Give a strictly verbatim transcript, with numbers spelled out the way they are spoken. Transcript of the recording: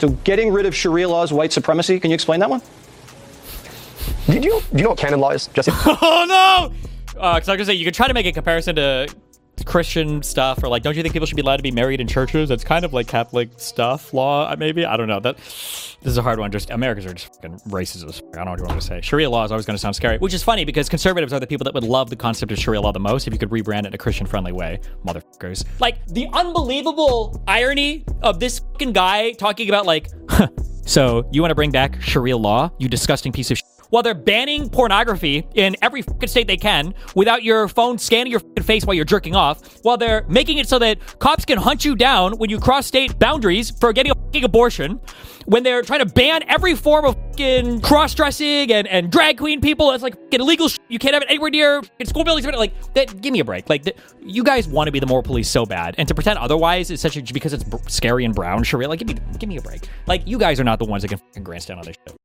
So getting rid of Sharia law is white supremacy. Can you explain that one? Did you, do you know what canon law is, Jesse? Oh, no! Because uh, I was going to say, you could try to make a comparison to Christian stuff, or like, don't you think people should be allowed to be married in churches? That's kind of like Catholic stuff, law, maybe? I don't know. That This is a hard one. Just Americans are just fucking racist as fuck. I don't know what you want to say. Sharia law is always going to sound scary, which is funny because conservatives are the people that would love the concept of Sharia law the most if you could rebrand it in a Christian-friendly way. Motherfuckers. Like, the unbelievable irony of this fucking guy talking about like, so you want to bring back Sharia law, you disgusting piece of shit, while they're banning pornography in every fucking state they can without your phone scanning your fucking face while you're jerking off, while they're making it so that cops can hunt you down when you cross state boundaries for getting a fucking abortion, when they're trying to ban every form of fucking cross-dressing and, and drag queen people. It's like fucking illegal shit. You can't have it anywhere near school buildings. Like, that, give me a break. Like, that, you guys want to be the moral police so bad, and to pretend otherwise is such a, because it's scary and brown, Sharia, like, give me, give me a break. Like, you guys are not the ones that can fucking grandstand on this shit.